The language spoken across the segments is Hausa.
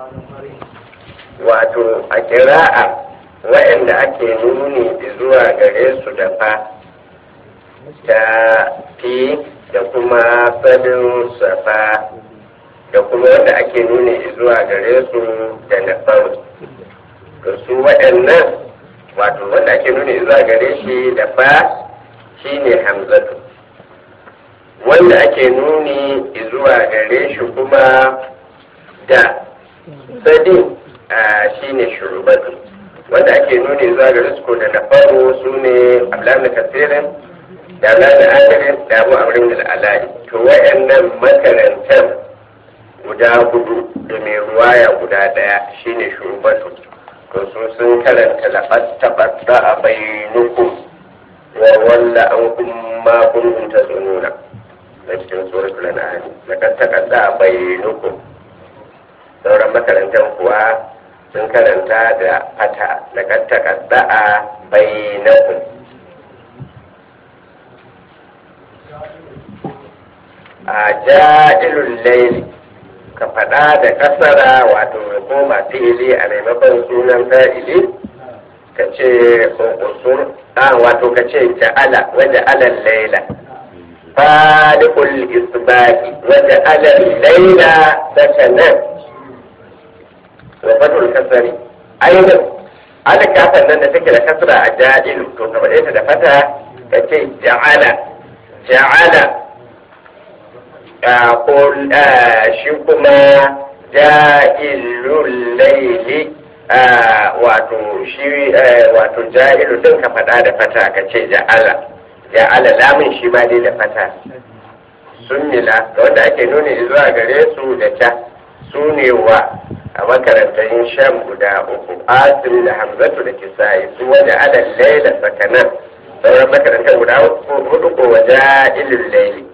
wato a kira'a wa'anda ake nuni zuwa gare su da fa ta fi da kuma fadin safa da kuma wanda ake nuni zuwa gare su da na faru da su waɗannan wato wanda ake nuni zuwa gare shi da fa shine hamzatu wanda ake nuni zuwa gare shi kuma da sadin shine shurubatu wanda ake nuni zuwa gare su da na faru su ne ablan kasirin da ablan akirin da abu amrin al'alai to wayannan makarantar guda hudu da mai ruwaya guda daya shine shurubatu to su sun karanta lafat tabatta a bainukum wa walla an kuma kuntum tasununa da cikin suratul an'am lafat tabatta a bainukum sauran makarantar kuwa sun karanta da fata lafat tabatta a bainakum a ja'ilul layli ka faɗa da kasara wato ya koma fi'ili a maimakon sunan fa'ili ka ce usur wato ka ce ja'ala waje alal laila fadikul isbaqi waje alal laila sakanan wa fatul kasari ainihin ala kafan nan da take da kasra a ja'ilu to ka faɗe ta da fata ka ce ja'ala ko shi kuma ja'ilul laili wato ja'ilu din ka faɗa da fata ka ce ja'ala lamun shi ma dai da fata sunnila da wanda ake nuni zuwa gare su da ta su ne wa a makarantar sham guda uku asim da hamzatu da kisa'i su waje alal laila sakanan sauran makarantar guda hudu ko wa ja'ilul laili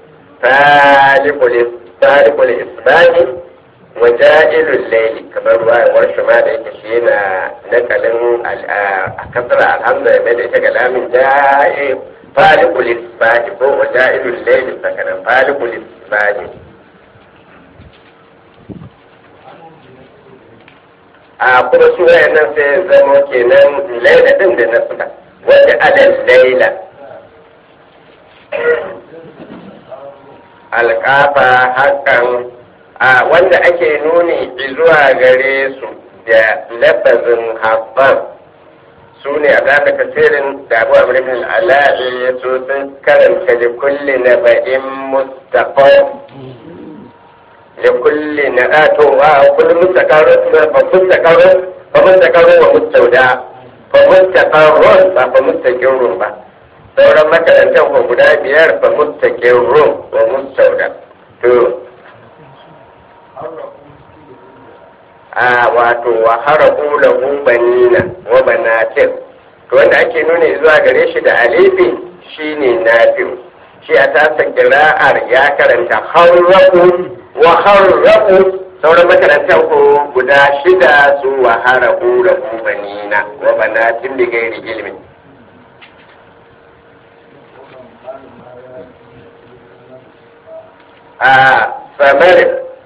falikul isbani wa ja'ilul laili kamar ruwayar shi ma da yake shi yana nakalin a kasar alhamza ya mai da ita ga lamin ja'i falikul isbani ko wa ja'ilul laili sakanan falikul isbani a kuma su wayannan sai zama kenan laila din da na suka wanda alal laila alƙafa hakan wanda ake nuni zuwa gare su da lafazin haɓɓan su ne a zaɓa tasirin da abu amurin al'ala'i ya so sun karanta da kulle na ba'in mustaqar da kulle na atowa kullum mustaqarun fa mustaqarun wa mustauda fa mustaqarun ba fa mustaqirun ba sauran makarantar ko guda biyar fa mustaqirun wa mustauda to wato wa harabu lahu banina wa banatin to wanda ake nuna zuwa gare shi da alifi shine nafi'u shi a tasa kira'ar ya karanta harraku wa harraku sauran makarantar ko guda shida su wa harabu lahu banina wa banatin bi gairi ilmin samari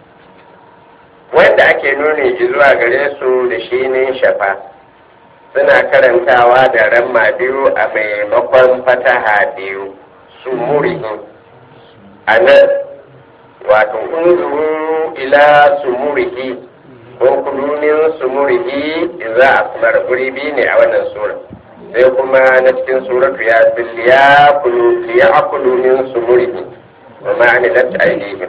wanda ake nuni zuwa gare su da shi ne shafa suna karantawa da ramma biyu a maimakon fataha biyu su murihi a nan wato unzuru ila su murihi ko kudunin su murihi za a kuma guri biyu ne a wannan sura sai kuma na cikin suratu ya liya akulu min su murihi wa ma'amilat aidihim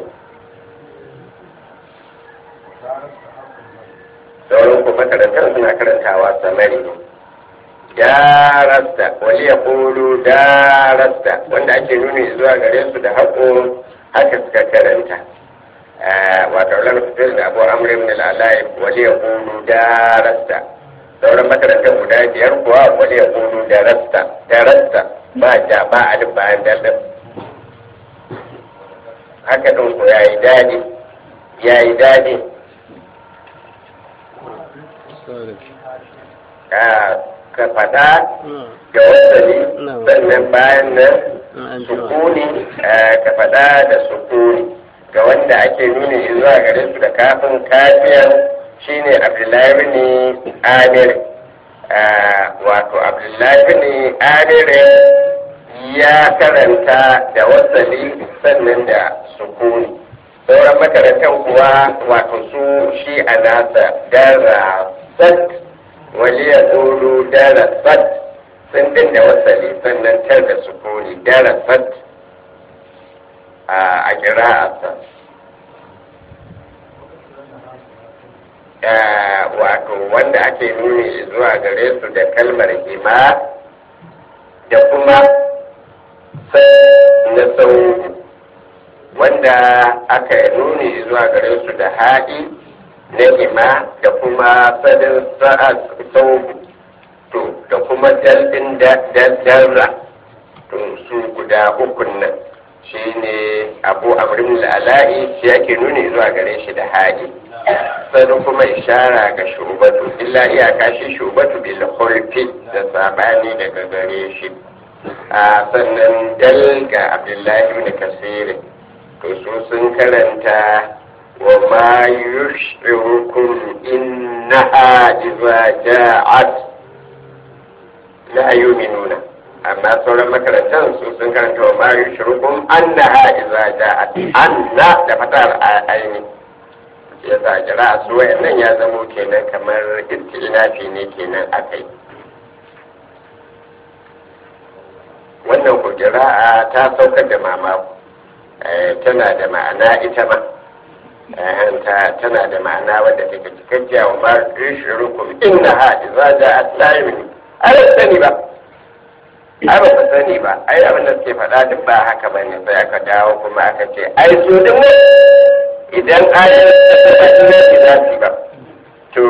sauran kuma makarantar suna karantawa samari darasta wali ya kulu darasta wanda ake nuni zuwa gare su da haƙo haka suka karanta wato lana fitar da abu amurin min al'alai wali ya kulu darasta sauran makarantar guda biyar kuwa wali ya kulu darasta ba ja ba alif bayan dalil haka ɗin ku yayi daɗi ka fada da wasali sannan bayan nan sukuni ka fada da sukuni ga wanda ake nuni zuwa gare su da kafin kafiyar shine Abdullahi ibn Amir. Wato Abdullahi ibn Amir ya karanta da wasali sannan da sukuni. Sauran makarantar kuwa wato su shi a nasa darasat waliya zuru darasat sun din da wasali sannan tar da sukuni darasat a kira'arsa. Wato wanda ake nuni zuwa gare su da kalmar hima da kuma na sau wanda aka nuni zuwa gare su da haɗi na hima da kuma sadin sau to da kuma dalbin darra to su guda ukun nan shi ne abu amrin al'ala'i shi yake nuni zuwa gare shi da haɗi sannan kuma ishara ga shubatu illa iyaka shi shubatu bil khulfi da sabani daga gare shi sannan dal ga abdullahi ibn kasir to su sun karanta wa ma yushirukum innaha idza ja'at la yu'minuna amma sauran makarantar su sun karanta wa ma yushirukum annaha idza ja'at anna da fatar aini ya sa jira su wayannan ya zamo kenan kamar istinafi ne kenan akai wannan ko jira'a ta saukar da mamako tana da ma'ana ita ma tana da ma'ana wadda take cikakkiya wa ma yushirukum innaha idza ja'at la yu'minu ai sani ba ai ba sani ba ai abin da suke faɗa duk ba haka bane sai aka dawo kuma aka ce ai su din idan ayar ta tabbatar da za su ba to